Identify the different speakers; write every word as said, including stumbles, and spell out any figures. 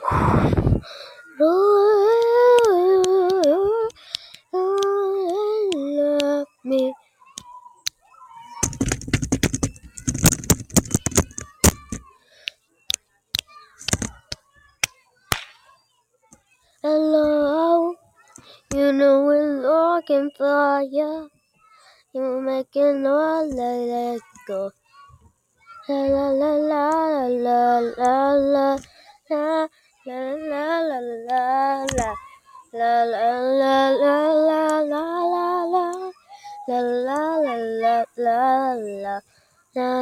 Speaker 1: Love me. Hello, you know we're looking for you. You're making all let it go. La la la la la la la la la la la la la. La la la la la la la la la la la la la la